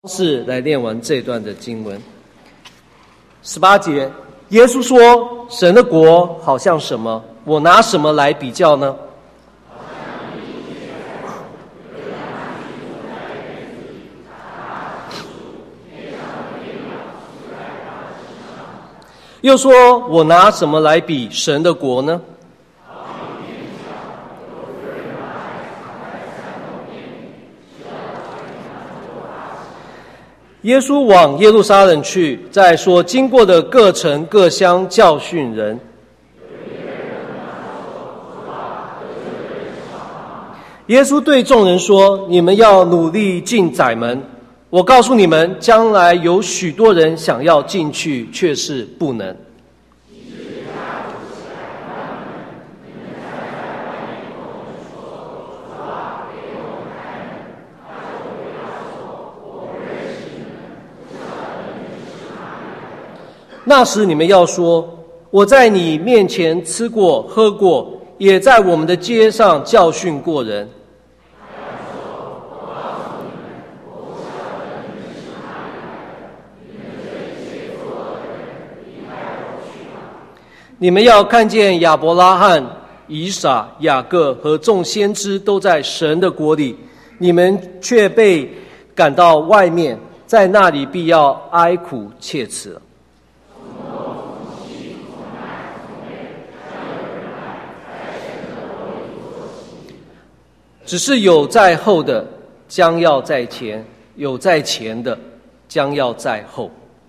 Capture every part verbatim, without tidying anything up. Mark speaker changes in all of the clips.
Speaker 1: 是来念完这段的经文。十八节，耶稣说：“神的国好像什么？我拿什么来比较呢？”又说：“我拿什么来比神的国呢？”耶稣往耶路撒冷去，在所经过的各城各乡教训人。耶稣对众人说：“你们要努力进窄门。我告诉你们，将来有许多人想要进去，却是不能。”那时你们要说：“我在你面前吃过喝过，也在我们的街上教训过人。”你们要看见亚伯拉罕、以撒、雅各和众先知都在神的国里，你们却被赶到外面，在那里必要哀哭切齿了。只是有在后的将要在前，有在前的将要在后。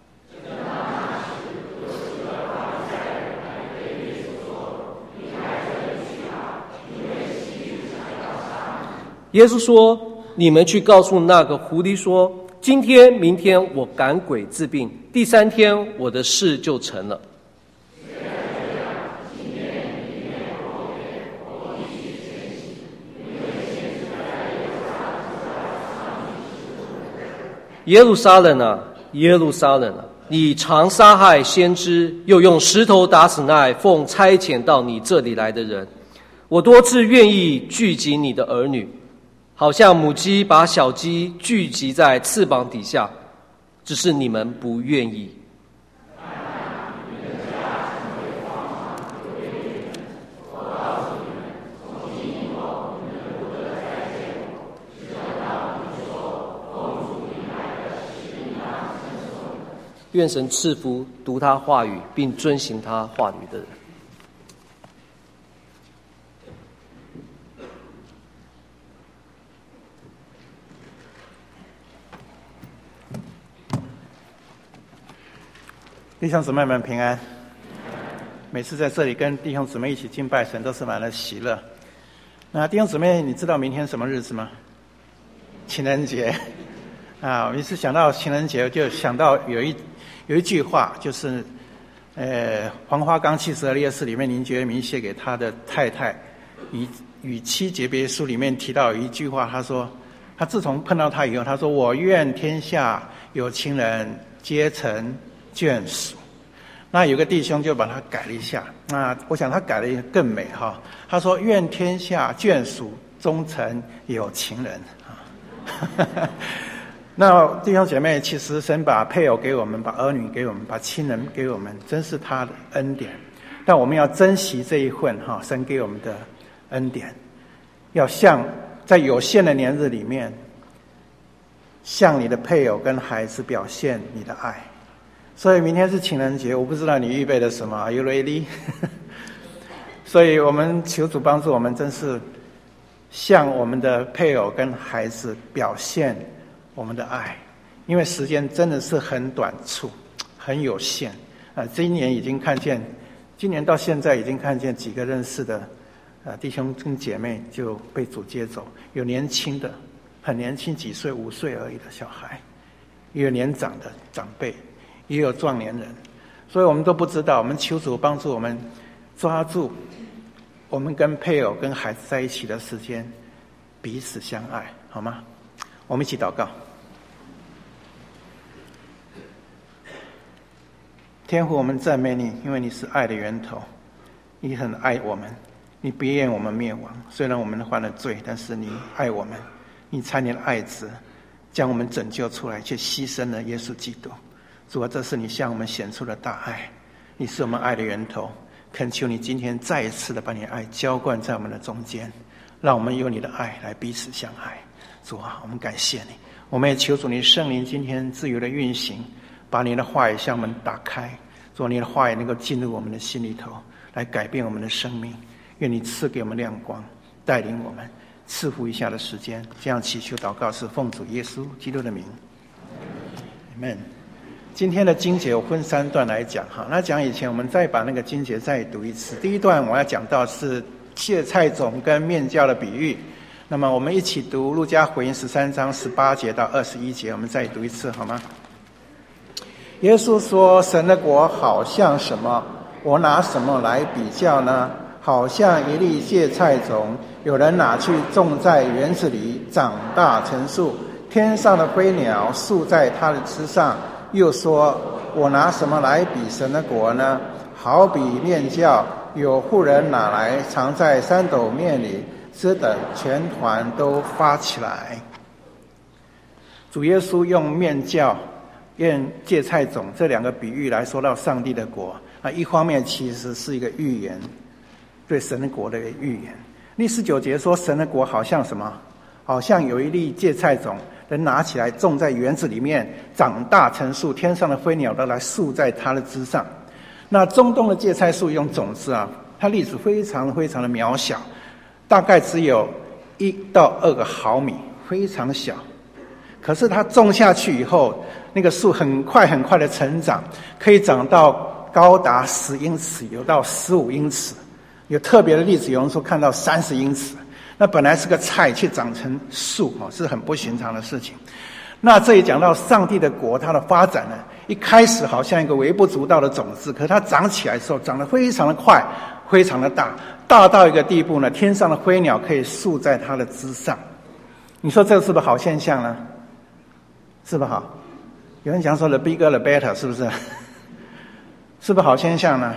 Speaker 1: 耶稣说：“你们去告诉那个狐狸说，今天明天我赶鬼治病，第三天我的事就成了。”耶路撒冷啊，耶路撒冷啊，你常杀害先知，又用石头打死那奉差遣到你这里来的人。我多次愿意聚集你的儿女，好像母鸡把小鸡聚集在翅膀底下，只是你们不愿意。愿神赐福读他话语并遵行他话语的人。
Speaker 2: 弟兄姊妹们平安。每次在这里跟弟兄姊妹一起敬拜神，都是满了喜乐。那弟兄姊妹，你知道明天什么日子吗？情人节啊！我一次想到情人节，就想到有一有一句话，就是呃，《黄花岗七十二烈士》里面林觉民写给他的太太与与妻诀别书里面提到有一句话，他说他自从碰到他以后，他说：“我愿天下有情人皆成眷属。”那有个弟兄就把它改了一下，那我想他改了更美哈。他说：“愿天下眷属终成有情人。”那弟兄姐妹，其实神把配偶给我们，把儿女给我们，把亲人给我们，真是他的恩典。但我们要珍惜这一份哈，神给我们的恩典，要像在有限的年日里面，向你的配偶跟孩子表现你的爱。所以明天是情人节，我不知道你预备了什么 ，Are you ready？ 所以我们求主帮助我们，真是向我们的配偶跟孩子表现我们的爱，因为时间真的是很短促，很有限啊！这一年已经看见，今年到现在已经看见几个认识的啊弟兄跟姐妹就被主接走，有年轻的，很年轻，几岁五岁而已的小孩，也有年长的长辈，也有壮年人，所以我们都不知道。我们求主帮助我们抓住我们跟配偶跟孩子在一起的时间，彼此相爱，好吗？我们一起祷告。天父，我们赞美你，因为你是爱的源头，你很爱我们，你不愿我们灭亡。虽然我们犯了罪，但是你爱我们，你差你的爱子将我们拯救出来，却牺牲了耶稣基督。主啊，这是你向我们显出的大爱，你是我们爱的源头。恳求你今天再一次的把你的爱浇灌在我们的中间，让我们用你的爱来彼此相爱。主啊，我们感谢你，我们也求主你圣灵今天自由的运行，把你的话语向我们打开，主，你的话语能够进入我们的心里头，来改变我们的生命。愿你赐给我们亮光，带领我们。赐福一下的时间，这样祈求祷告是奉主耶稣基督的名。Amen。今天的经节我分三段来讲哈，那讲以前我们再把那个经节再读一次。第一段我要讲到是芥菜种跟面酵的比喻，那么我们一起读路加福音十三章十八节到二十一节，我们再读一次好吗？耶稣说：神的国好像什么？我拿什么来比较呢？好像一粒芥菜种，有人拿去种在园子里，长大成树，天上的飞鸟宿在它的枝上。又说：我拿什么来比神的国呢？好比面酵，有妇人拿来藏在三斗面里，只等全团都发起来。主耶稣用面酵、用芥菜种这两个比喻来说到上帝的国啊，一方面其实是一个预言，对神的国的一个预言。第十九节说，神的国好像什么？好像有一粒芥菜种，人拿起来种在园子里面，长大成树，天上的飞鸟都来宿在它的枝上。那中东的芥菜树用种子啊，它粒子非常非常的渺小，大概只有一到二个毫米，非常小。可是它种下去以后，那个树很快很快的成长，可以长到高达十英尺，有到十五英尺，有特别的例子，有人说看到三十英尺。那本来是个菜，却长成树，是很不寻常的事情。那这里讲到上帝的国，它的发展呢，一开始好像一个微不足道的种子，可是它长起来的时候，长得非常的快，非常的大，大到一个地步呢，天上的飞鸟可以宿在它的枝上。你说这是不是好现象呢？是不是好？有人讲说 the bigger the better， 是不是？是不是好现象呢？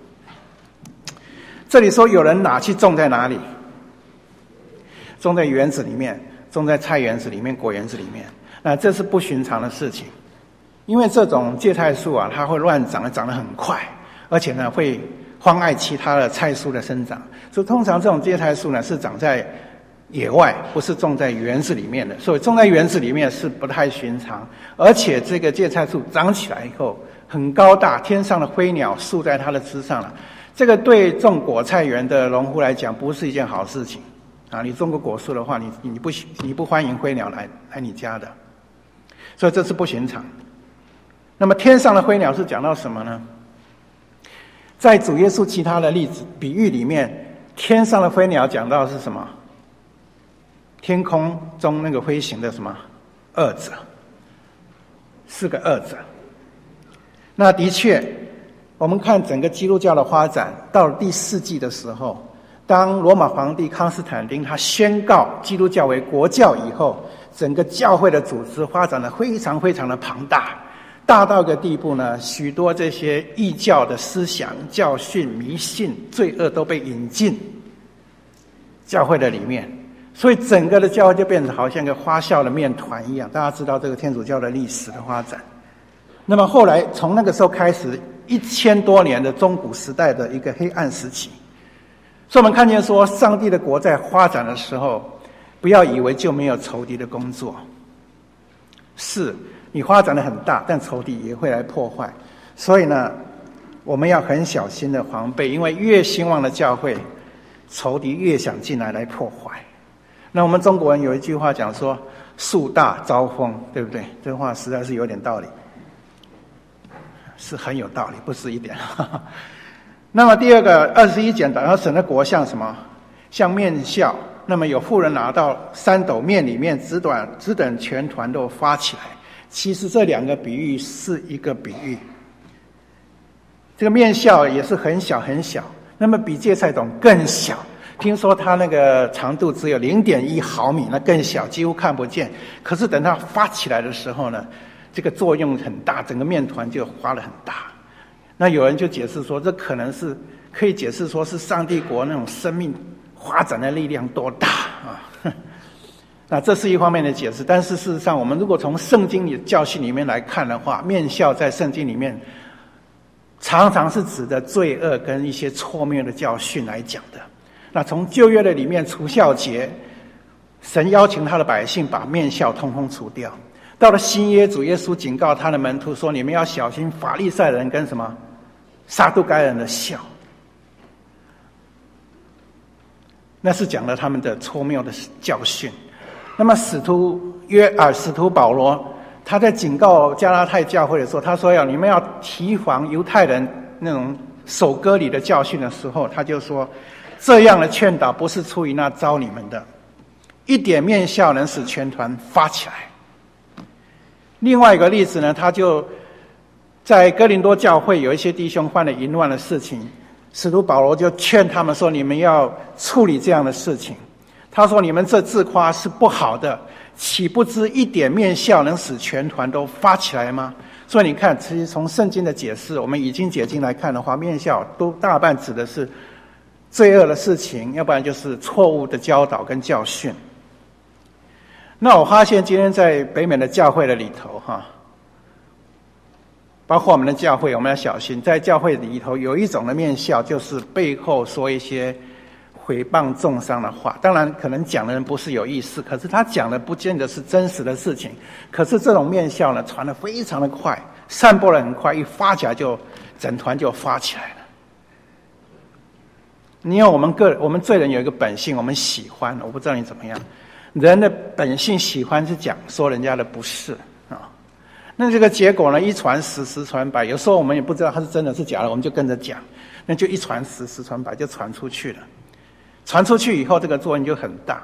Speaker 2: 这里说有人拿去种在哪里？种在园子里面，种在菜园子里面、果园子里面，那这是不寻常的事情。因为这种芥菜树啊，它会乱长，长得很快，而且呢会妨碍其他的菜树的生长。所以通常这种芥菜树呢是长在野外，不是种在园子里面的。所以种在园子里面是不太寻常。而且这个芥菜树长起来以后很高大，天上的飞鸟宿在它的枝上了。这个对种果菜园的农户来讲不是一件好事情。啊，你种过果树的话，你你不你不欢迎飞鸟来来你家的，所以这是不寻常。那么天上的飞鸟是讲到什么呢？在主耶稣其他的例子比喻里面，天上的飞鸟讲到的是什么？天空中那个飞行的什么恶者，是个恶者。那的确，我们看整个基督教的发展，到了第四纪的时候。当罗马皇帝康斯坦丁他宣告基督教为国教以后，整个教会的组织发展得非常非常的庞大，大到一个地步呢，许多这些异教的思想、教训、迷信、罪恶都被引进教会的里面，所以整个的教会就变成好像一个发酵的面团一样。大家知道这个天主教的历史的发展。那么后来从那个时候开始，一千多年的中古时代的一个黑暗时期。所以我们看见说，上帝的国在发展的时候，不要以为就没有仇敌的工作。是，你发展得很大，但仇敌也会来破坏。所以呢，我们要很小心的防备，因为越兴旺的教会，仇敌越想进来来破坏。那我们中国人有一句话讲说，树大招风，对不对？这话实在是有点道理，是很有道理，不是一点。那么第二个二十一节讲到神的国像什么？像面酵。那么有妇人拿到三斗面里面，只短只等全团都发起来。其实这两个比喻是一个比喻。这个面酵也是很小很小，那么比芥菜种更小。听说它那个长度只有 零点一毫米，那更小，几乎看不见。可是等它发起来的时候呢，这个作用很大，整个面团就发得很大。那有人就解释说，这可能是可以解释说是上帝国那种生命发展的力量多大啊！ 那这是一方面的解释，但是事实上，我们如果从圣经里的教训里面来看的话，面笑在圣经里面常常是指的罪恶跟一些错谬的教训来讲的。那从旧约的里面除酵节，神邀请他的百姓把面笑通通除掉。到了新约，主耶稣警告他的门徒说：“你们要小心法利赛人跟什么撒都该人的笑。”那是讲了他们的错谬的教训。那么使徒约啊，使徒保罗他在警告加拉太教会的时候，他说要你们要提防犹太人那种守割礼的教训的时候，他就说这样的劝导不是出于那招你们的，一点面笑能使全团发起来。另外一个例子呢，他就在哥林多教会有一些弟兄犯了淫乱的事情，使徒保罗就劝他们说，你们要处理这样的事情。他说你们这自夸是不好的，岂不知一点面笑能使全团都发起来吗？所以你看，其实从圣经的解释，我们已经解经来看的话，面笑都大半指的是罪恶的事情，要不然就是错误的教导跟教训。那我发现今天在北美的教会的里头哈，包括我们的教会，我们要小心，在教会里头有一种的面笑，就是背后说一些毁谤重伤的话。当然可能讲的人不是有意思，可是他讲的不见得是真实的事情。可是这种面笑呢，传得非常的快，散播得很快，一发起来就整团就发起来了。因为我们个我们罪人有一个本性，我们喜欢，我不知道你怎么样，人的本性喜欢是讲说人家的不是啊。那这个结果呢，一传十，十传百，有时候我们也不知道它是真的是假的，我们就跟着讲，那就一传十，十传百，就传出去了。传出去以后，这个作用就很大，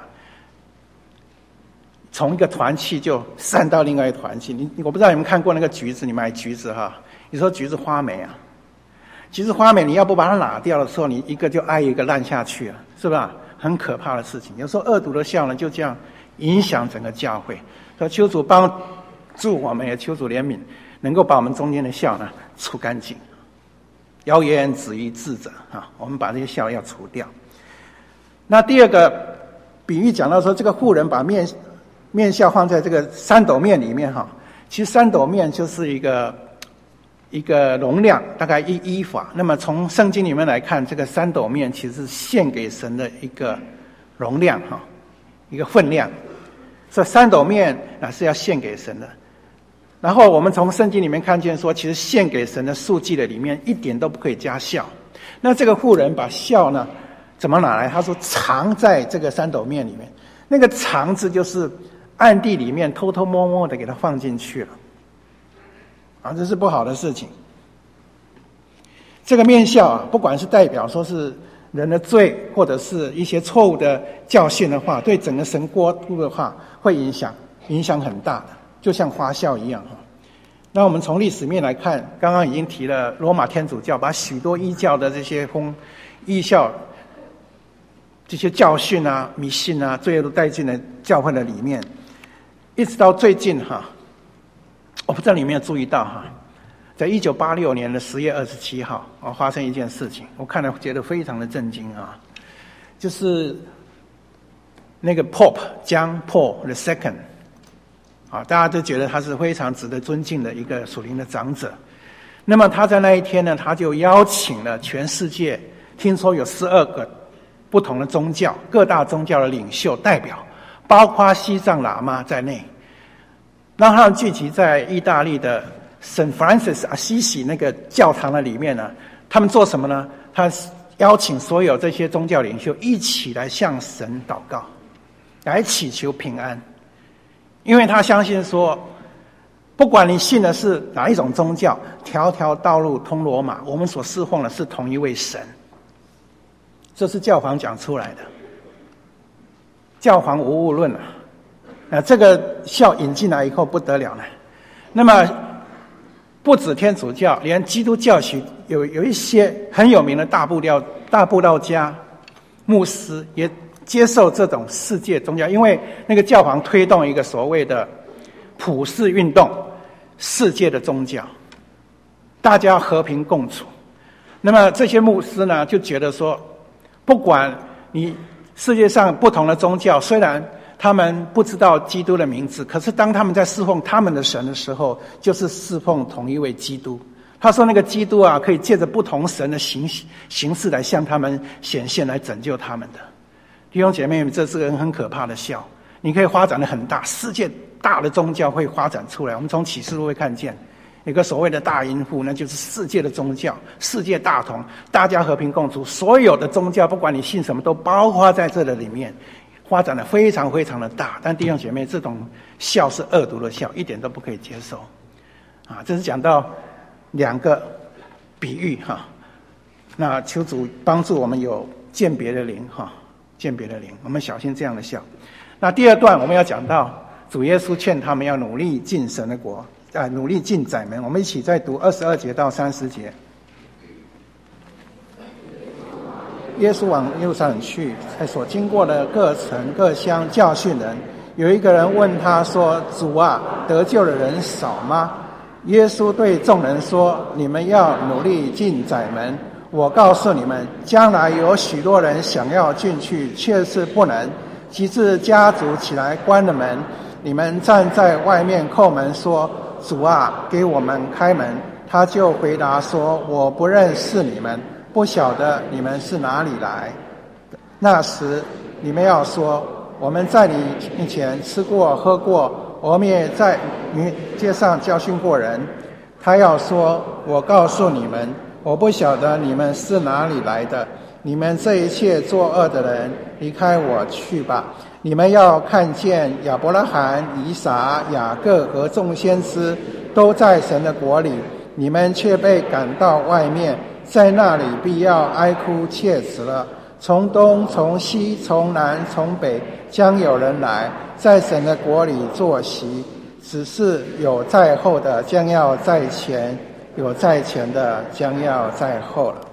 Speaker 2: 从一个团契就散到另外一个团契。你我不知道你们看过那个橘子，你买橘子哈，你说橘子花莓啊，橘子花莓你要不把它拿掉的时候，你一个就挨一个烂下去了，是吧？很可怕的事情。有时候恶毒的笑呢，就这样影响整个教会。说求主帮助我们，也求主怜悯，能够把我们中间的笑呢除干净。谣言止于智者啊，我们把这些笑要除掉。那第二个比喻讲到说，这个妇人把面面笑放在这个三斗面里面哈，其实三斗面就是一个一个容量，大概一依法。那么从圣经里面来看，这个三斗面其实是献给神的一个容量哈，一个分量。所以三斗面啊是要献给神的。然后我们从圣经里面看见说，其实献给神的数祭的里面一点都不可以加笑。那这个妇人把笑呢怎么拿来？他说藏在这个三斗面里面，那个藏字就是暗地里面偷偷摸摸的给它放进去了啊，这是不好的事情。这个面笑啊，不管是代表说是人的罪，或者是一些错误的教训的话，对整个神国度的话，会影响影响很大的，就像花笑一样哈。那我们从历史面来看，刚刚已经提了罗马天主教把许多异教的这些风异教这些教训啊、迷信啊、罪恶都带进了教会的里面，一直到最近哈，我不知道你有没有注意到哈，在一九八六年的十月二十七号啊，发生一件事情，我看了觉得非常的震惊啊，就是那个 Pope John Paul the Second 啊，大家都觉得他是非常值得尊敬的一个属灵的长者。那么他在那一天呢，他就邀请了全世界，听说有十二个不同的宗教，各大宗教的领袖代表，包括西藏喇嘛在内，让他们聚集在意大利的圣 Francis Assisi 那个教堂的里面呢。他们做什么呢？他邀请所有这些宗教领袖一起来向神祷告，来祈求平安。因为他相信说，不管你信的是哪一种宗教，条条道路通罗马，我们所侍奉的是同一位神。这是教皇讲出来的，教皇无误论啊！啊，这个笑引进来以后不得了了。那么不止天主教，连基督教许有有一些很有名的大布道大布道家、牧师也接受这种世界宗教，因为那个教皇推动一个所谓的普世运动，世界的宗教，大家和平共处。那么这些牧师呢，就觉得说，不管你世界上不同的宗教，虽然他们不知道基督的名字，可是当他们在侍奉他们的神的时候，就是侍奉同一位基督。他说那个基督啊，可以借着不同神的形形式来向他们显现，来拯救他们的。弟兄姐妹们，这是个很可怕的笑。你可以发展的很大，世界大的宗教会发展出来。我们从启示录会看见有个所谓的大淫妇，那就是世界的宗教，世界大同，大家和平共处，所有的宗教不管你信什么都包括在这里面，发展的非常非常的大。但弟兄姐妹，这种笑是恶毒的笑，一点都不可以接受啊！这是讲到两个比喻哈，那求主帮助我们有鉴别的灵哈，鉴别的灵，我们小心这样的笑。那第二段我们要讲到主耶稣劝他们要努力进神的国，啊，努力进窄门。我们一起再读二十二节到三十节。耶稣往耶路撒冷去，在所经过的各城各乡教训人。有一个人问他说：“主啊，得救的人少吗？”耶稣对众人说：“你们要努力进窄门。我告诉你们，将来有许多人想要进去，却是不能。及至家族起来关了门，你们站在外面叩门说：主啊，给我们开门。他就回答说：我不认识你们，不晓得你们是哪里来。那时你们要说：我们在你面前吃过喝过，我们也在你街上教训过人。他要说：我告诉你们，我不晓得你们是哪里来的。你们这一切作恶的人，离开我去吧！你们要看见亚伯拉罕、以撒、雅各和众先知都在神的国里，你们却被赶到外面，在那里必要哀哭切齿了。从东从西从南从北将有人来，在神的国里坐席，只是有在后的将要在前，有在前的将要在后了。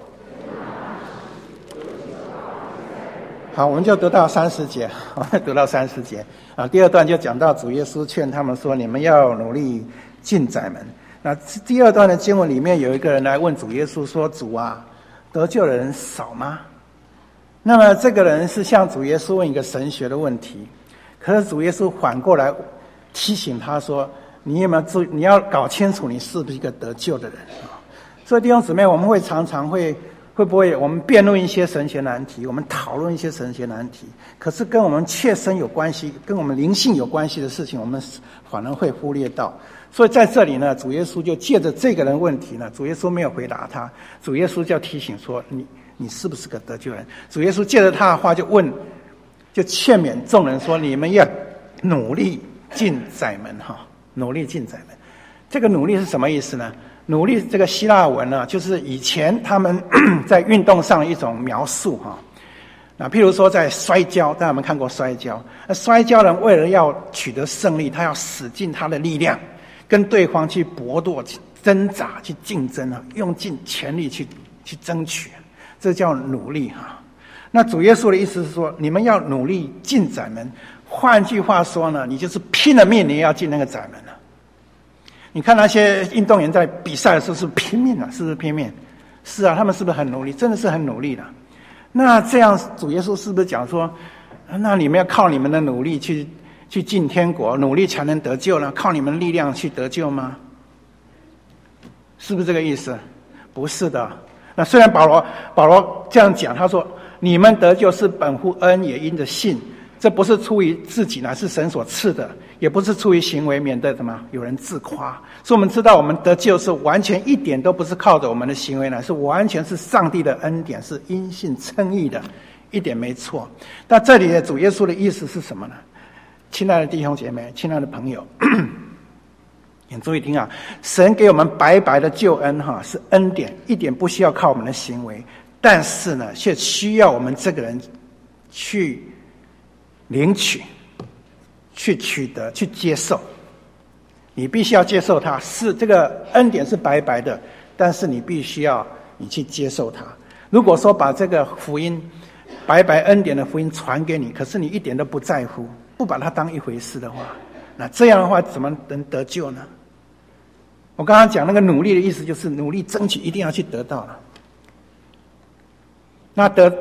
Speaker 2: 好，我们就读到三十节，我们读到三十节啊。第二段就讲到主耶稣劝他们说：“你们要努力进窄门。”那第二段的经文里面有一个人来问主耶稣说：“主啊，得救的人少吗？”那么这个人是向主耶稣问一个神学的问题，可是主耶稣反过来提醒他说：“你有没有注意？你要搞清楚你是不是一个得救的人啊？”所以弟兄姊妹，我们会常常会。会不会我们辩论一些神学难题，我们讨论一些神学难题，可是跟我们切身有关系，跟我们灵性有关系的事情，我们反而会忽略到。所以在这里呢，主耶稣就借着这个人问题呢，主耶稣没有回答他，主耶稣就提醒说：你你是不是个得救人？主耶稣借着他的话就问，就劝勉众人说：你们要努力进窄门哈，努力进窄门。这个努力是什么意思呢？努力这个希腊文呢，就是以前他们在运动上的一种描述哈。那譬如说在摔跤，大家有没有看过摔跤？那摔跤人为了要取得胜利，他要使尽他的力量，跟对方去搏斗、去挣扎、去竞争啊，用尽全力去去争取，这叫努力哈。那主耶稣的意思是说，你们要努力进窄门。换句话说呢，你就是拼了命，你也要进那个窄门了。你看那些运动员在比赛的时候是拼命啊，是不是拼命？是啊，他们是不是很努力？真的是很努力的。那这样主耶稣是不是讲说，那你们要靠你们的努力去去进天国，努力才能得救呢？靠你们力量去得救吗？是不是这个意思？不是的。那虽然保罗保罗这样讲，他说你们得救是本乎恩，也因着信。这不是出于自己，乃是神所赐的，也不是出于行为，免得什么有人自夸。所以我们知道，我们得救是完全一点都不是靠着我们的行为，乃是完全是上帝的恩典，是因信称义的，一点没错。但这里的主耶稣的意思是什么呢？亲爱的弟兄姐妹，亲爱的朋友，请注意听啊！神给我们白白的救恩哈，是恩典，一点不需要靠我们的行为，但是呢，却需要我们这个人去领取，去取得，去接受。你必须要接受它，是这个恩典是白白的，但是你必须要你去接受它。如果说把这个福音白白恩典的福音传给你，可是你一点都不在乎，不把它当一回事的话，那这样的话怎么能得救呢？我刚刚讲那个努力的意思，就是努力争取，一定要去得到了。那得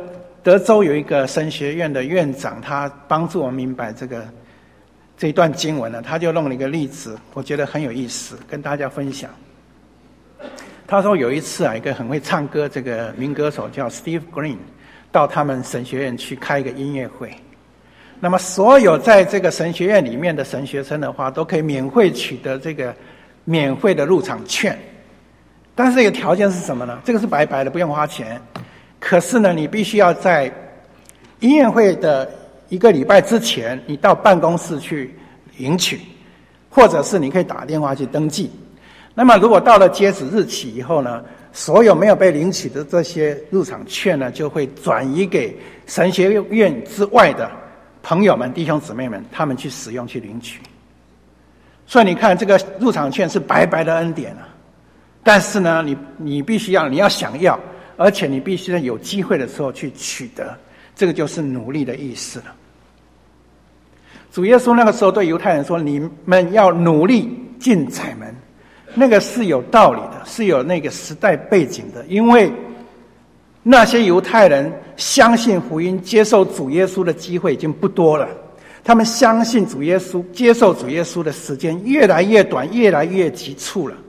Speaker 2: 德州有一个神学院的院长，他帮助我们明白这个这一段经文呢，他就弄了一个例子，我觉得很有意思，跟大家分享。他说有一次啊，一个很会唱歌这个民歌手叫 Steve Green 到他们神学院去开一个音乐会，那么所有在这个神学院里面的神学生的话，都可以免费取得这个免费的入场券。但是这个条件是什么呢？这个是白白的，不用花钱。可是呢，你必须要在音乐会的一个礼拜之前，你到办公室去领取，或者是你可以打电话去登记。那么如果到了截止日期以后呢，所有没有被领取的这些入场券呢，就会转移给神学院之外的朋友们、弟兄姊妹们，他们去使用去领取。所以你看，这个入场券是白白的恩典啊！但是呢，你你必须要，你要想要，而且你必须在有机会的时候去取得，这个就是努力的意思了。主耶稣那个时候对犹太人说：“你们要努力进窄门。”那个是有道理的，是有那个时代背景的，因为那些犹太人相信福音、接受主耶稣的机会已经不多了。他们相信主耶稣、接受主耶稣的时间越来越短，越来越急促了。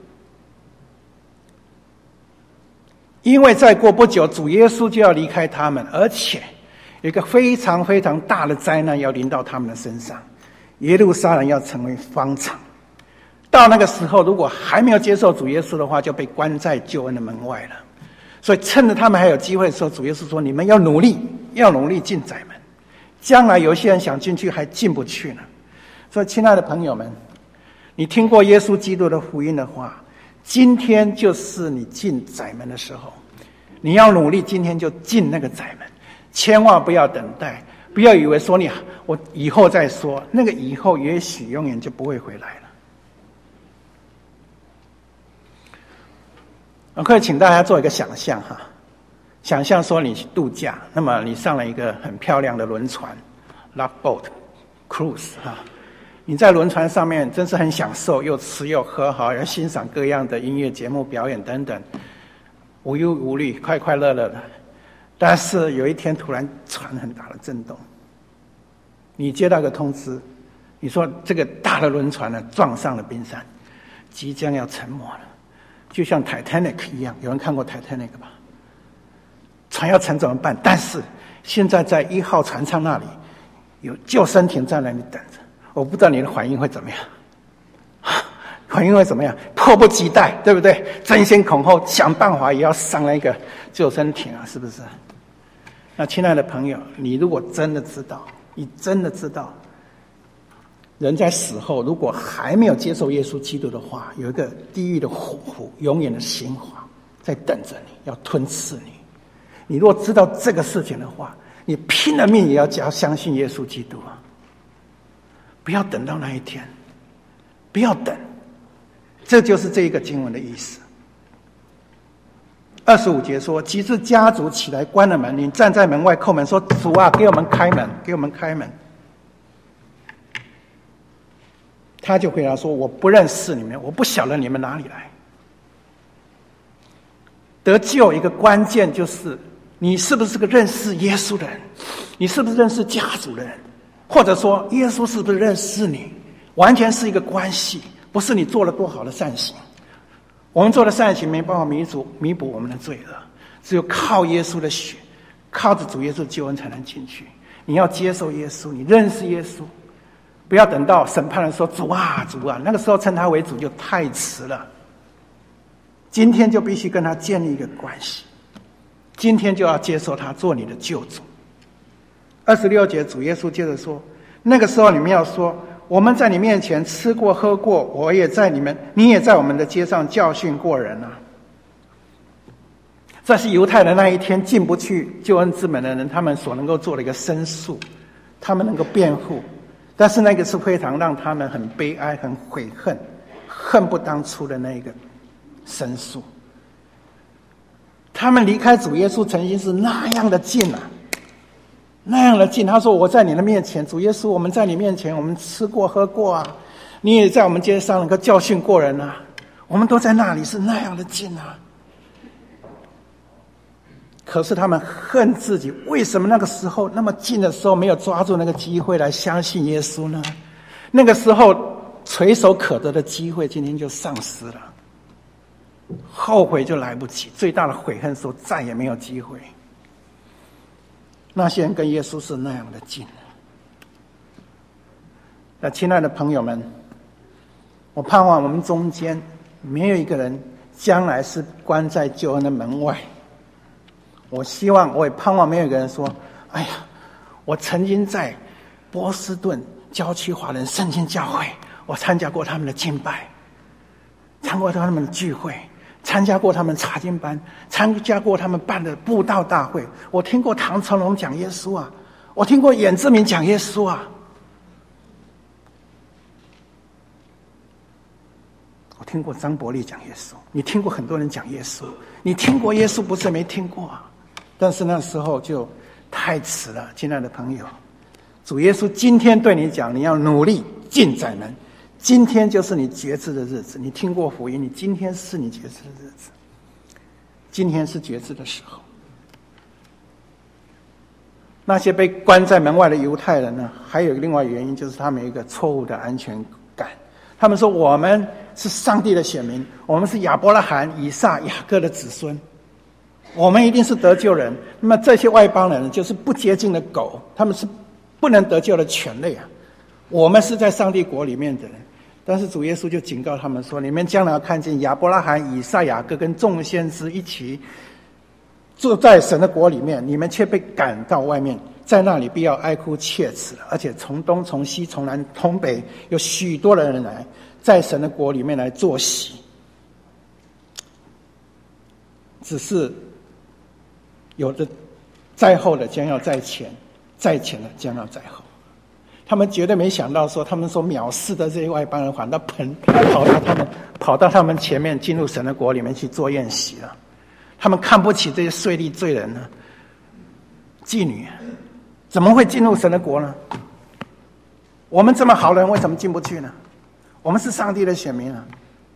Speaker 2: 因为再过不久，主耶稣就要离开他们，而且有一个非常非常大的灾难要临到他们的身上，耶路撒冷要成为荒场。到那个时候，如果还没有接受主耶稣的话，就被关在救恩的门外了。所以趁着他们还有机会的时候，主耶稣说：“你们要努力，要努力进窄门。将来有些人想进去还进不去呢。”所以，亲爱的朋友们，你听过耶稣基督的福音的话，今天就是你进窄门的时候。你要努力，今天就进那个窄门，千万不要等待，不要以为说你我以后再说，那个以后也许永远就不会回来了。我可以请大家做一个想象哈，想象说你去度假，那么你上了一个很漂亮的轮船 ，Love Boat Cruise 哈，你在轮船上面真是很享受，又吃又喝好，要欣赏各样的音乐节目表演等等，无忧无虑，快快乐乐的。但是有一天突然船很大的震动，你接到个通知，你说这个大的轮船呢撞上了冰山，即将要沉没了。就像 Titanic 一样，有人看过 Titanic 吧？船要沉怎么办？但是现在在一号船舱那里有救生艇在那里等着，我不知道你的反应会怎么样？反应会怎么样？迫不及待，对不对？争先恐后，想办法也要上那个救生艇啊，是不是？那亲爱的朋友，你如果真的知道，你真的知道，人在死后如果还没有接受耶稣基督的话，有一个地狱的火湖，永远的刑罚在等着你，要吞噬你。你如果知道这个事情的话，你拼了命也要要相信耶稣基督啊！不要等到那一天，不要等。这就是这一个经文的意思。二十五节说：“及至家主起来关了门，你站在门外叩门，说：主啊，给我们开门，给我们开门。”他就回答说：“我不认识你们，我不晓得你们哪里来。”得救一个关键就是你是不是个认识耶稣的人，你是不是认识家主的人，或者说耶稣是不是认识你，完全是一个关系，不是你做了多好的善行。我们做的善行没办法弥补弥补我们的罪恶，只有靠耶稣的血，靠着主耶稣的救恩才能进去。你要接受耶稣，你认识耶稣。不要等到审判人说主啊主啊，那个时候称他为主就太迟了。今天就必须跟他建立一个关系，今天就要接受他做你的救主。二十六节主耶稣接着说：“那个时候你们要说，我们在你面前吃过喝过，我也在你们，你也在我们的街上教训过人啊。”这是犹太人那一天进不去救恩之门的人，他们所能够做的一个申诉，他们能够辩护。但是那个是非常让他们很悲哀、很悔恨、恨不当初的那个申诉。他们离开主耶稣曾经是那样的近啊，那样的近。他说：“我在你的面前，主耶稣，我们在你面前，我们吃过喝过啊，你也在我们街上能够教训过人啊，我们都在那里，是那样的近啊。” 可是他们恨自己，为什么那个时候那么近的时候没有抓住那个机会来相信耶稣呢？那个时候垂手可得的机会，今天就丧失了，后悔就来不及，最大的悔恨说再也没有机会。那些人跟耶稣是那样的近。那亲爱的朋友们，我盼望我们中间没有一个人将来是关在救恩的门外。我希望，我也盼望没有一个人说，哎呀，我曾经在波士顿郊区华人圣经教会，我参加过他们的敬拜，参加过他们的聚会，参加过他们查经班，参加过他们办的布道大会，我听过唐成龙讲耶稣啊，我听过远志明讲耶稣啊，我听过张伯利讲耶稣，你听过很多人讲耶稣，你听过耶稣不是没听过啊，但是那时候就太迟了。亲爱的朋友，主耶稣今天对你讲，你要努力进窄门，今天就是你决志的日子。你听过福音，你今天是你决志的日子，今天是决志的时候。那些被关在门外的犹太人呢，还有另外一个原因，就是他们有一个错误的安全感。他们说我们是上帝的选民，我们是亚伯拉罕、以撒、雅各的子孙，我们一定是得救人。那么这些外邦人就是不洁净的狗，他们是不能得救的犬类啊。我们是在上帝国里面的人，但是主耶稣就警告他们说，你们将来要看见亚伯拉罕、以撒、雅各跟众先知一起住在神的国里面，你们却被赶到外面，在那里必要哀哭切齿，而且从东从西从南从北有许多的人来在神的国里面来坐席，只是有的在后的将要在前，在前的将要在后。他们绝对没想到说，他们所藐视的这些外邦人反倒跑跑到他们跑到他们前面，进入神的国里面去做宴席了。他们看不起这些税吏罪人呢，妓女怎么会进入神的国呢？我们这么好的人为什么进不去呢？我们是上帝的选民啊！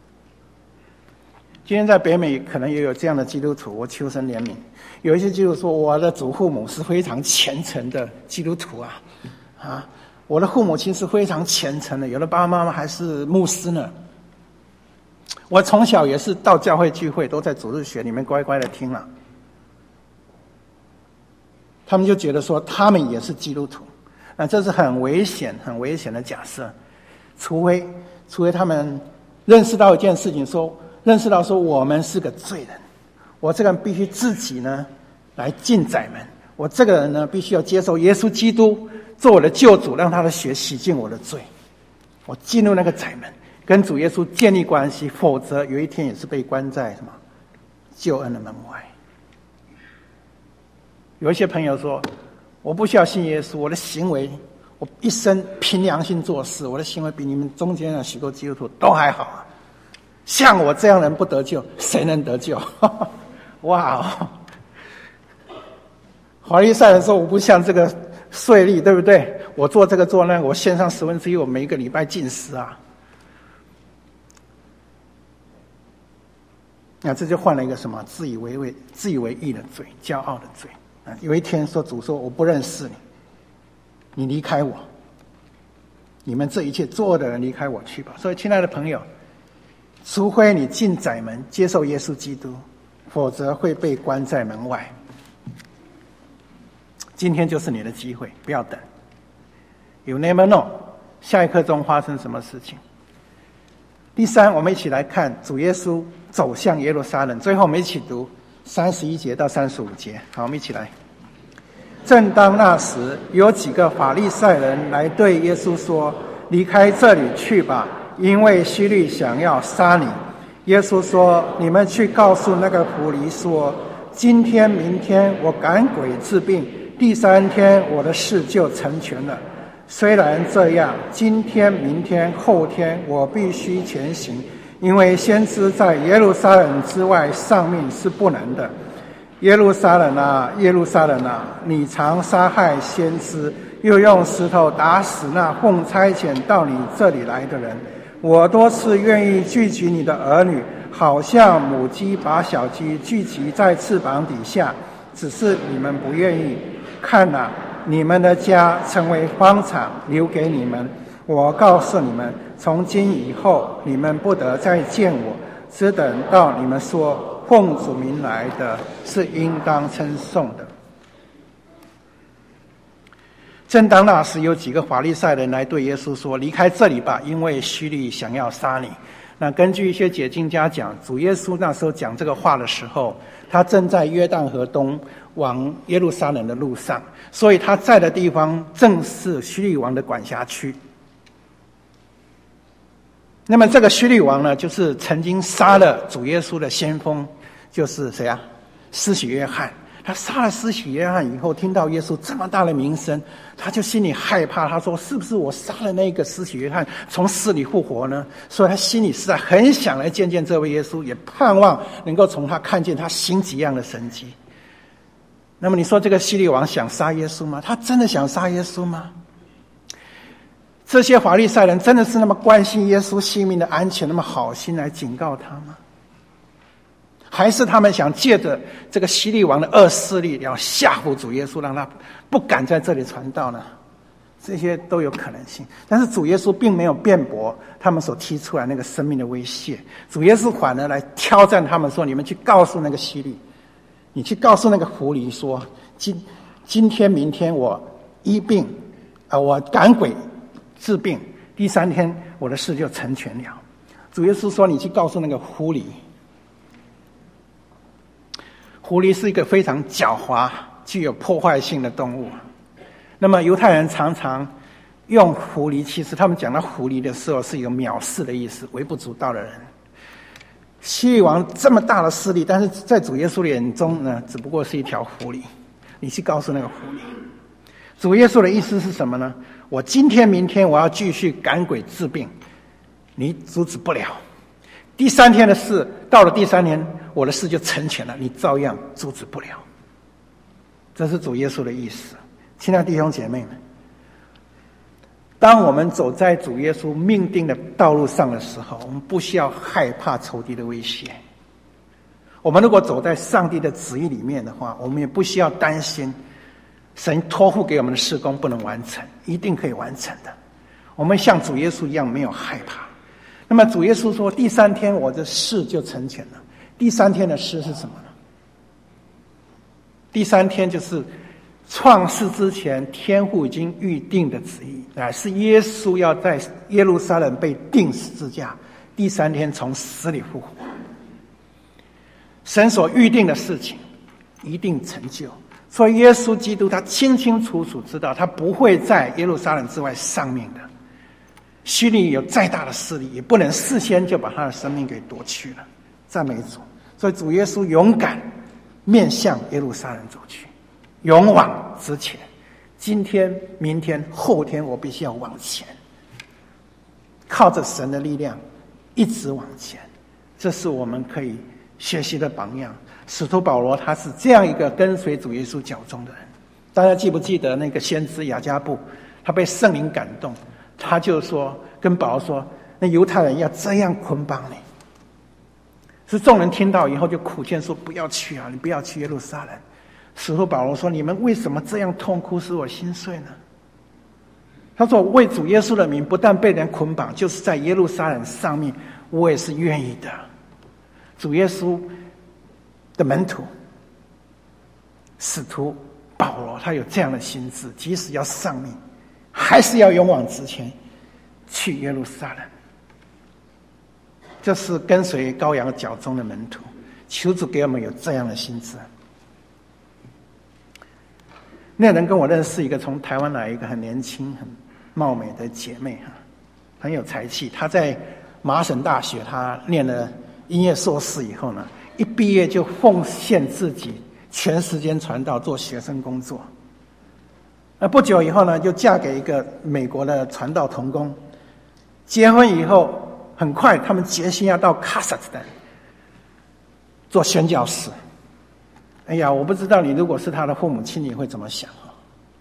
Speaker 2: 今天在北美可能也有这样的基督徒，我求神怜悯。有一些基督徒说，我的祖父母是非常虔诚的基督徒啊，啊，我的父母亲是非常虔诚的，有的爸爸妈妈还是牧师呢。我从小也是到教会聚会，都在主日学里面乖乖的听了。他们就觉得说，他们也是基督徒，那这是很危险、很危险的假设。除非，除非他们认识到一件事情，说认识到说我们是个罪人，我这个人必须自己呢来进窄门，我这个人呢必须要接受耶稣基督做我的救主，让他的血洗净我的罪，我进入那个窄门，跟主耶稣建立关系，否则有一天也是被关在什么救恩的门外。有一些朋友说，我不需要信耶稣，我的行为，我一生凭良心做事，我的行为比你们中间的许多基督徒都还好啊。像我这样的人不得救，谁能得救？哇哦！法利赛人说，我不像这个税吏，对不对？我做这个做那个，我献上十分之一，我每一个礼拜禁食啊。那这就换了一个什么自以为为自以为义的罪，骄傲的罪。有一天说，主说我不认识你，你离开我，你们这一切作恶的人离开我去吧。所以亲爱的朋友，除非你进窄门接受耶稣基督，否则会被关在门外。今天就是你的机会，不要等。You never know， 下一刻钟发生什么事情。第三，我们一起来看主耶稣走向耶路撒冷。最后我们一起读三十一节到三十五节。好，我们一起来。正当那时，有几个法利赛人来对耶稣说，离开这里去吧，因为希律想要杀你。耶稣说，你们去告诉那个狐狸说，今天明天我赶鬼治病，第三天我的事就成全了。虽然这样，今天明天后天我必须前行，因为先知在耶路撒冷之外丧命是不能的。耶路撒冷啊，耶路撒冷啊，你常杀害先知，又用石头打死那奉差遣到你这里来的人。我多次愿意聚集你的儿女，好像母鸡把小鸡聚集在翅膀底下， 只是你们不愿意。看啊，你们的家成为荒场，留给你们。我告诉你们，从今以后，你们不得再见我，只等到你们说奉主名来的是应当称颂的。正当那时，有几个法利赛人来对耶稣说：“离开这里吧，因为希律想要杀你。”那根据一些解经家讲，主耶稣那时候讲这个话的时候，他正在约旦河东往耶路撒冷的路上，所以他在的地方正是希律王的管辖区。那么这个希律王呢，就是曾经杀了主耶稣的先锋，就是谁啊？施洗约翰。他杀了施洗约翰以后，听到耶稣这么大的名声，他就心里害怕。他说：“是不是我杀了那个施洗约翰，从死里复活呢？”所以他心里实在很想来见见这位耶稣，也盼望能够从他看见他行几样的神迹。那么你说这个希律王想杀耶稣吗？他真的想杀耶稣吗？这些法利赛人真的是那么关心耶稣性命的安全，那么好心来警告他吗？还是他们想借着这个希律王的恶势力，要吓唬主耶稣，让他不敢在这里传道呢？这些都有可能性。但是主耶稣并没有辩驳他们所提出来那个生命的威胁，主耶稣反而来挑战他们说：“你们去告诉那个希律，你去告诉那个狐狸说，今今天明天我医病，啊、呃，我赶鬼治病，第三天我的事就成全了。”主耶稣说：“你去告诉那个狐狸。”狐狸是一个非常狡猾、具有破坏性的动物。那么犹太人常常用狐狸，其实他们讲到狐狸的时候是一个藐视的意思，微不足道的人。希律王这么大的势力，但是在主耶稣的眼中呢，只不过是一条狐狸。你去告诉那个狐狸，主耶稣的意思是什么呢？我今天、明天我要继续赶鬼治病，你阻止不了。第三天的事，到了第三天，我的事就成全了，你照样阻止不了。这是主耶稣的意思。亲爱的弟兄姐妹们，当我们走在主耶稣命定的道路上的时候，我们不需要害怕仇敌的威胁。我们如果走在上帝的旨意里面的话，我们也不需要担心神托付给我们的事工不能完成，一定可以完成的。我们像主耶稣一样没有害怕。那么主耶稣说，第三天我的事就成全了。第三天的事是什么呢？第三天就是创世之前天父已经预定的旨意，乃是耶稣要在耶路撒冷被钉十字架，第三天从死里复活。神所预定的事情一定成就，所以耶稣基督他清清楚楚知道，他不会在耶路撒冷之外丧命的。希律有再大的势力，也不能事先就把他的生命给夺去了。赞美主！所以主耶稣勇敢面向耶路撒冷走去，勇往直前。今天、明天、后天，我必须要往前，靠着神的力量一直往前。这是我们可以学习的榜样。使徒保罗他是这样一个跟随主耶稣脚踪的人。大家记不记得那个先知雅加布，他被圣灵感动，他就说跟保罗说，那犹太人要这样捆绑你。是众人听到以后就苦劝说，不要去啊，你不要去耶路撒冷。使徒保罗说，你们为什么这样痛哭使我心碎呢？他说，为主耶稣的名不但被人捆绑，就是在耶路撒冷上面我也是愿意的。主耶稣的门徒使徒保罗他有这样的心志，即使要丧命还是要勇往直前去耶路撒冷。这是跟随羔羊脚中的门徒，求主给我们有这样的心志。那人跟我认识一个从台湾来一个很年轻很貌美的姐妹，很有才气。她在麻省大学她念了音乐硕士以后呢，一毕业就奉献自己全时间传道做学生工作。那不久以后呢，就嫁给一个美国的传道同工。结婚以后很快他们决心要到卡萨斯坦做宣教士。哎呀，我不知道你如果是他的父母亲，你会怎么想啊？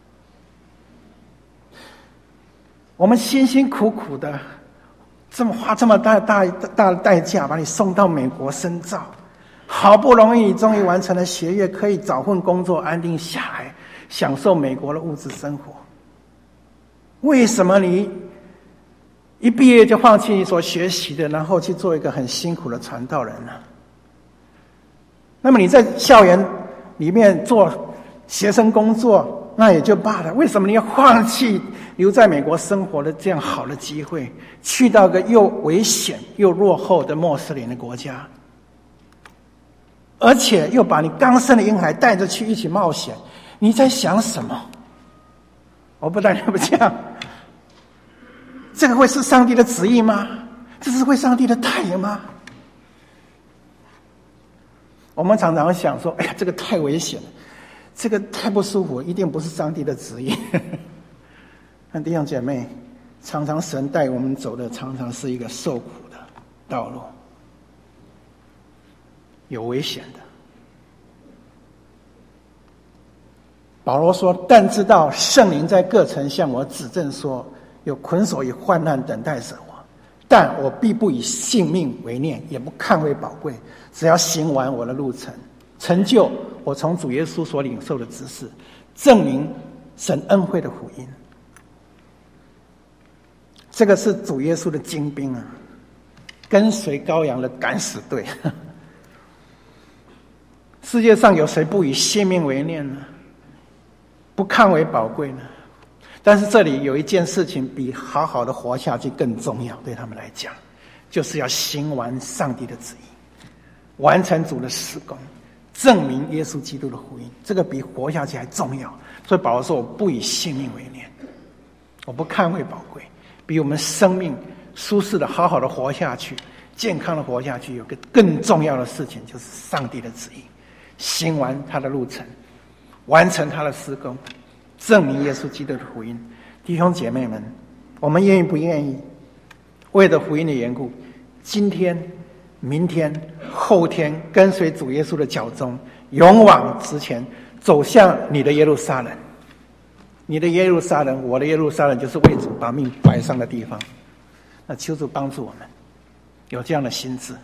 Speaker 2: 我们辛辛苦苦的，这么花这么大大大的代价把你送到美国深造， 好不容易终于完成了学业，可以找份工作安定下来，享受美国的物质生活。为什么你一毕业就放弃你所学习的，然后去做一个很辛苦的传道人呢？那么你在校园里面做学生工作，那也就罢了，为什么你要放弃留在美国生活的这样好的机会，去到个又危险又落后的穆斯林的国家，而且又把你刚生的婴孩带着去一起冒险？你在想什么？我不但不这样，这个会是上帝的旨意吗？这是会上帝的带领吗？我们常常想说，哎呀，这个太危险了，这个太不舒服，一定不是上帝的旨意。但弟兄姐妹，常常神带我们走的常常是一个受苦的道路，有危险的。保罗说，但知道圣灵在各城向我指证说，有捆锁与患难等待着我，但我必不以性命为念，也不看为宝贵，只要行完我的路程，成就我从主耶稣所领受的知识，证明神恩惠的福音。这个是主耶稣的精兵啊，跟随羔羊的敢死队。世界上有谁不以性命为念呢？不看为宝贵呢？但是这里有一件事情比好好的活下去更重要，对他们来讲，就是要行完上帝的旨意，完成主的事工，证明耶稣基督的福音，这个比活下去还重要。所以保罗说，我不以性命为念，我不看为宝贵，比我们生命舒适的好好的活下去，健康的活下去，有个更重要的事情，就是上帝的旨意，行完他的路程，完成他的事工，证明耶稣基督的福音。弟兄姐妹们，我们愿意不愿意为了福音的缘故，今天明天后天跟随主耶稣的脚踪，勇往直前，走向你的耶路撒冷。你的耶路撒冷，我的耶路撒冷，就是为主把命摆上的地方。那求主帮助我们有这样的心志。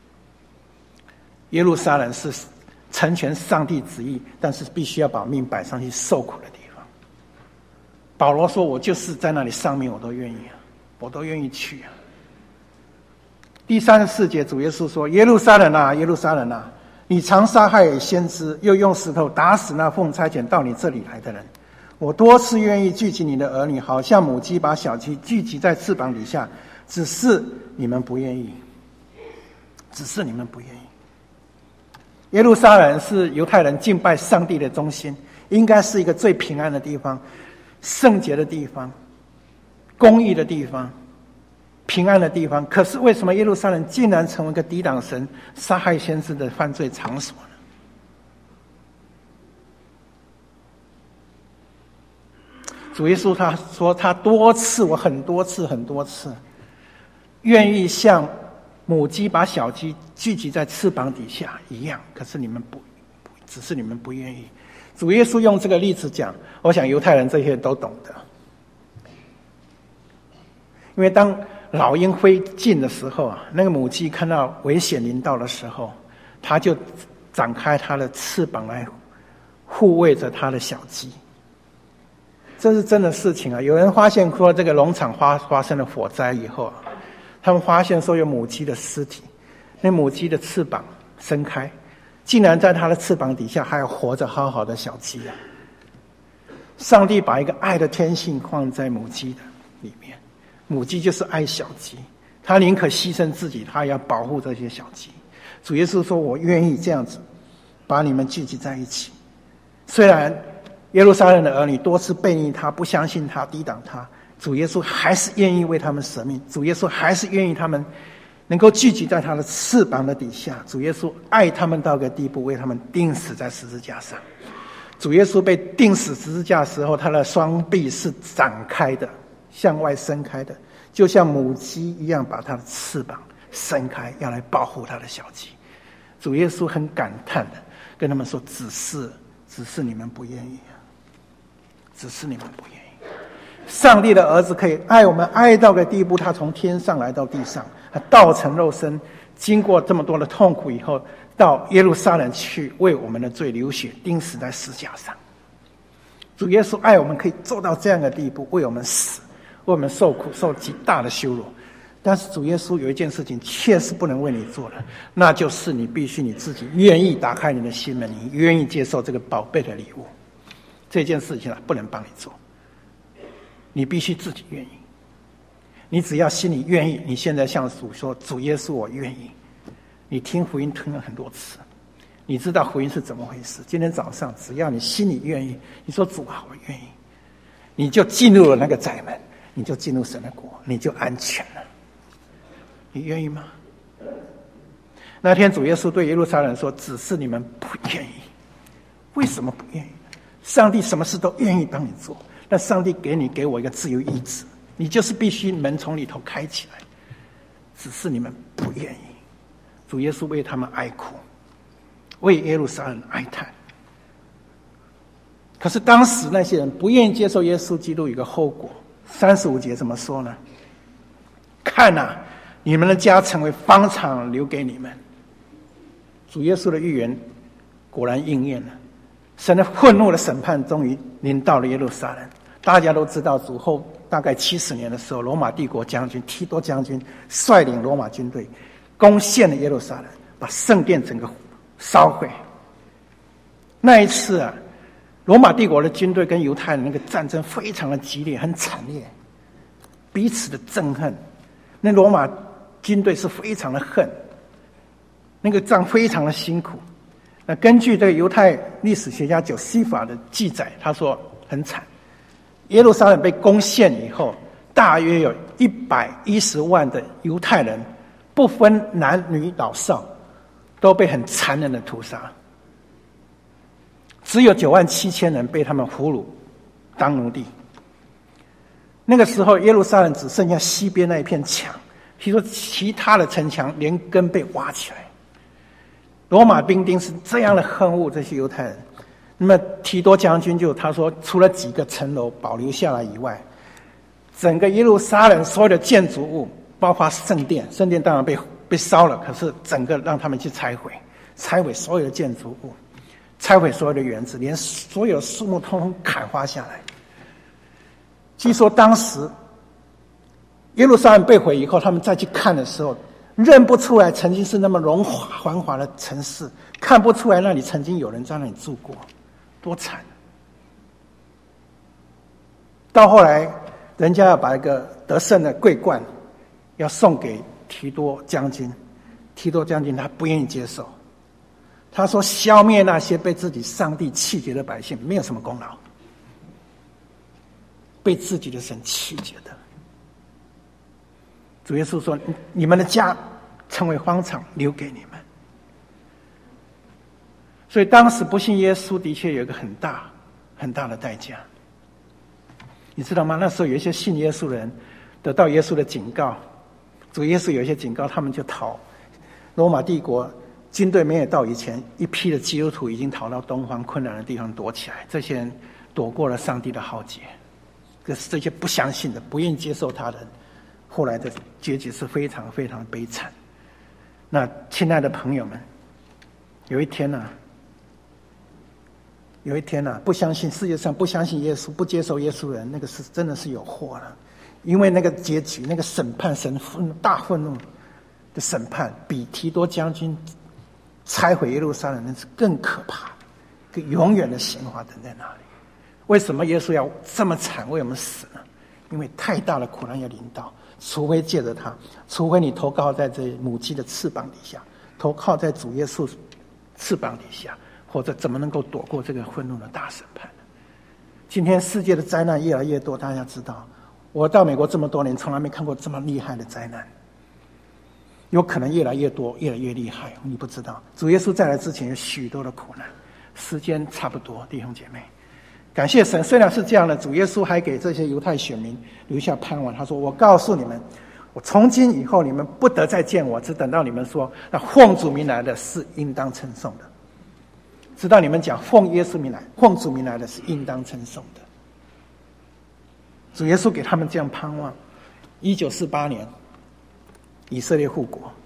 Speaker 2: 耶路撒冷是成全上帝旨意，但是必须要把命摆上去受苦的地方。保罗说，我就是在那里上面我都愿意啊，我都愿意去啊。第三十四节，主耶稣说，耶路撒冷啊，耶路撒冷啊，你常杀害先知，又用石头打死那奉差遣到你这里来的人。我多次愿意聚集你的儿女，好像母鸡把小鸡聚集在翅膀底下，只是你们不愿意，只是你们不愿意。耶路撒冷是犹太人敬拜上帝的中心，应该是一个最平安的地方，圣洁的地方，公义的地方，平安的地方。可是为什么耶路撒冷竟然成为一个抵挡神、杀害先知的犯罪场所呢？主耶稣他说，他多次，我很多次很多次愿意像母鸡把小鸡聚集在翅膀底下一样，可是你们不，只是你们不愿意。主耶稣用这个例子讲，我想犹太人这些人都懂得。因为当老鹰飞近的时候啊，那个母鸡看到危险临到的时候，它就展开它的翅膀来护卫着它的小鸡。这是真的事情啊！有人发现说，这个农场发发生了火灾以后啊，他们发现说有母鸡的尸体，那母鸡的翅膀伸开，竟然在它的翅膀底下还有活着好好的小鸡啊！上帝把一个爱的天性放在母鸡的里面，母鸡就是爱小鸡，他宁可牺牲自己，他也要保护这些小鸡。主耶稣说，我愿意这样子把你们聚集在一起。虽然耶路撒冷的儿女多次背逆他，不相信他，抵挡他，主耶稣还是愿意为他们舍命，主耶稣还是愿意他们能够聚集在他的翅膀的底下。主耶稣爱他们到个地步，为他们钉死在十字架上。主耶稣被钉死十字架的时候，他的双臂是展开的，向外伸开的，就像母鸡一样，把他的翅膀伸开，要来保护他的小鸡。主耶稣很感叹的跟他们说，只是只是你们不愿意啊，只是你们不愿意。上帝的儿子可以爱我们爱到个地步，他从天上来到地上，他道成肉身， 经过这么多的痛苦以后，到耶路撒冷去为我们的罪流血，钉死在十字架上。主耶稣爱我们可以做到这样的地步，为我们死，为我们受苦，受极大的羞辱。但是主耶稣有一件事情确实不能为你做的，那就是你必须你自己愿意打开你的心门，你愿意接受这个宝贝的礼物。这件事情啊，不能帮你做，你必须自己愿意。你只要心里愿意，你现在向主说：“主耶稣，我愿意。”你听福音听了很多次，你知道福音是怎么回事。今天早上，只要你心里愿意，你说：“主啊，我愿意。”你就进入了那个窄门，你就进入神的国，你就安全了。你愿意吗？那天主耶稣对耶路撒冷说：“只是你们不愿意。”为什么不愿意？上帝什么事都愿意帮你做，但上帝给你给我一个自由意志，你就是必须门从里头开起来。只是你们不愿意。主耶稣为他们哀哭，为耶路撒冷哀叹。可是当时那些人不愿意接受耶稣基督，有一个后果。三十五节怎么说呢？看啊，你们的家成为荒场，留给你们。主耶稣的预言果然应验了，神的愤怒的审判终于临到了耶路撒冷。大家都知道，主后大概七十年的时候，罗马帝国将军提多将军率领罗马军队攻陷了耶路撒冷，把圣殿整个烧毁。那一次啊，罗马帝国的军队跟犹太人那个战争非常的激烈，很惨烈，彼此的憎恨。那罗马军队是非常的恨，那个仗非常的辛苦。那根据这个犹太历史学家九西法的记载，他说很惨。耶路撒冷被攻陷以后，大约有一百一十万的犹太人，不分男女老少，都被很残忍的屠杀。只有九万七千人被他们俘虏当奴隶。那个时候耶路撒冷只剩下西边那一片墙，譬如说其他的城墙连根被挖起来。罗马兵丁是这样的恨恶这些犹太人。那么提多将军就他说，除了几个城楼保留下来以外，整个耶路撒冷所有的建筑物，包括圣殿，圣殿当然被被烧了，可是整个让他们去拆毁，拆毁所有的建筑物，拆毁所有的园子，连所有的树木通通砍花下来。据说当时耶路撒冷被毁以后，他们再去看的时候，认不出来曾经是那么荣华繁华的城市，看不出来那里曾经有人在那里住过，多惨。到后来人家要把一个得胜的桂冠要送给提多将军，提多将军他不愿意接受，他说消灭那些被自己上帝弃绝的百姓没有什么功劳，被自己的神弃绝的。主耶稣说，你们的家成为荒场，留给你们。所以当时不信耶稣的确有一个很大很大的代价，你知道吗？那时候有一些信耶稣的人得到耶稣的警告，主耶稣有一些警告，他们就逃。罗马帝国军队没有到以前，一批的基督徒已经逃到东方困难的地方躲起来，这些人躲过了上帝的浩劫。可是这些不相信的、不愿意接受他的人，后来的结局是非常非常悲惨。那亲爱的朋友们，有一天呢、啊，有一天呢、啊，不相信世界上不相信耶稣、不接受耶稣的人，那个是真的是有祸了。因为那个结局、那个审判，神愤大愤怒的审判，比提多将军拆毁耶路撒冷那是更可怕，个永远的刑罚等在那里。为什么耶稣要这么惨为我们死呢？因为太大的苦难要临到，除非借着他，除非你投靠在这母鸡的翅膀底下，投靠在主耶稣翅膀底下，或者怎么能够躲过这个愤怒的大审判呢？今天世界的灾难越来越多，大家知道，我到美国这么多年，从来没看过这么厉害的灾难，有可能越来越多，越来越厉害，你不知道。主耶稣再来之前有许多的苦难，时间差不多，弟兄姐妹。感谢神，虽然是这样的，主耶稣还给这些犹太选民留下盼望。他说：“我告诉你们，我从今以后你们不得再见我，只等到你们说那奉主名来的是应当称颂的。直到你们讲奉耶稣名来，奉主名来的是应当称颂的。”主耶稣给他们这样盼望。一九四八年，以色列复国，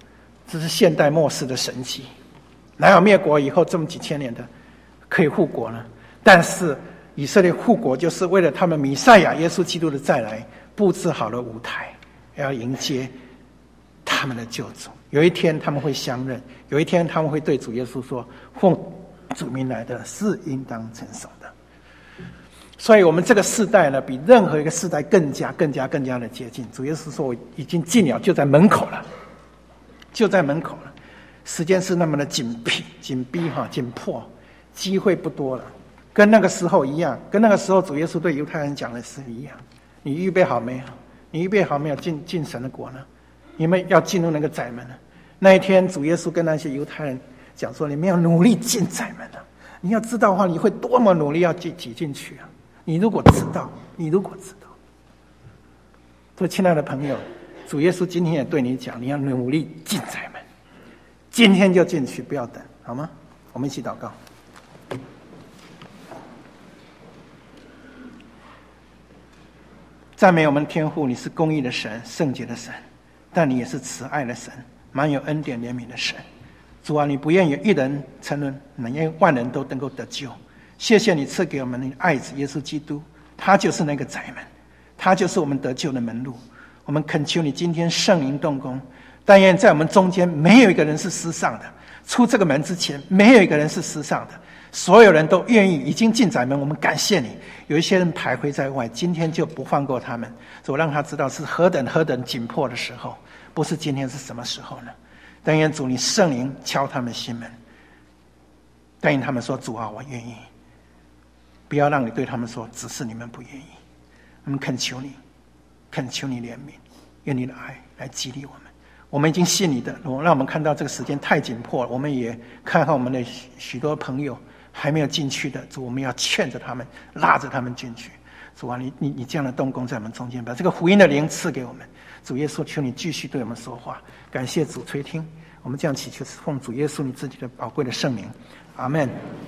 Speaker 2: 这是现代末世的神迹。哪有灭国以后这么几千年的可以复国呢？但是以色列复国就是为了他们弥赛亚耶稣基督的再来布置好了舞台，要迎接他们的救主。有一天他们会相认，有一天他们会对主耶稣说，奉主名来的是应当承受的。所以我们这个世代呢，比任何一个世代更加更加更加的接近。主耶稣说，我已经近了，就在门口了，就在门口了。时间是那么的紧逼紧逼哈紧迫，机会不多了，跟那个时候一样，跟那个时候主耶稣对犹太人讲的是一样。你预备好没有？你预备好没有进进神的国呢？你们要进入那个窄门了。那一天主耶稣跟那些犹太人讲说，你们要努力进窄门了。你要知道的话，你会多么努力要挤挤进去啊！你如果知道，你如果知道，所以亲爱的朋友，主耶稣今天也对你讲，你要努力进窄门，今天就进去，不要等，好吗？我们一起祷告。赞美我们天父，你是公义的神，圣洁的神，但你也是慈爱的神，满有恩典怜悯的神。主啊，你不愿有一人沉沦，能愿万人都能够得救。谢谢你赐给我们的爱子耶稣基督，他就是那个窄门，他就是我们得救的门路。我们恳求你今天圣灵动工，但愿在我们中间没有一个人是失丧的，出这个门之前没有一个人是失丧的，所有人都愿意已经进窄门。我们感谢你，有一些人徘徊在外，今天就不放过他们，我让他知道是何等何等紧迫的时候，不是今天是什么时候呢？但愿主你圣灵敲他们心门，但愿他们说，主啊，我愿意。不要让你对他们说，只是你们不愿意。我们恳求你，恳求你怜悯，愿你的爱来激励我们。我们已经信你的，让我们看到这个时间太紧迫了，我们也看看我们的许多朋友还没有进去的，主，我们要劝着他们，拉着他们进去。主啊，你你你这样的动工在我们中间，把这个福音的灵赐给我们。主耶稣，求你继续对我们说话。感谢主垂听，我们这样祈求，奉主耶稣你自己的宝贵的圣名，阿们。